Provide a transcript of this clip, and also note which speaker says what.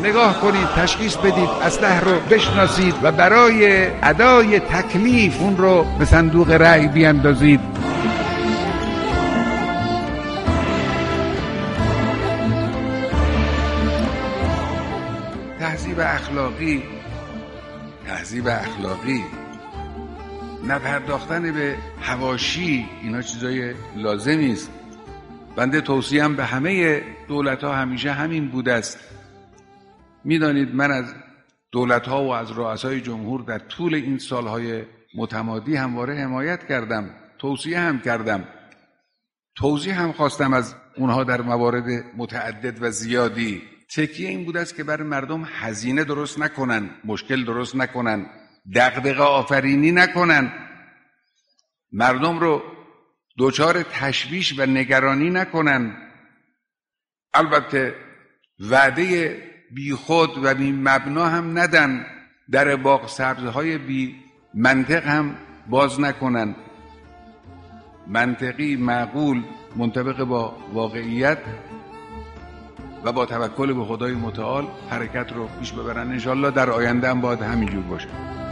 Speaker 1: نگاه کنید، تشخیص بدید، اصلح رو بشناسید و برای ادای تکلیف اون رو به صندوق رأی بیاندازید. تهذیب اخلاقی نپرداختن به حواشی، اینا چیزای لازمی است. بنده توصیه‌ام به همه دولت‌ها همیشه همین بوده است. میدانید من از دولت‌ها و از رؤسای جمهور در طول این سالهای متمادی همواره حمایت کردم، توصیه هم کردم، توضیح هم خواستم از اونها در موارد متعدد و زیادی. تکیه این بوده است که برای مردم هزینه درست نکنن، مشکل درست نکنن، دغدغه آفرینی نکنن، مردم رو دچار تشویش و نگرانی نکنن. البته وعده بی خود و بی مبنا هم ندن، در باغ سبزهای بی منطق هم باز نکنن. منطقی، معقول، منطبق با واقعیت و با توکل به خدای متعال حرکت رو پیش ببرن. انشالله در آینده هم باید همینجور باشه.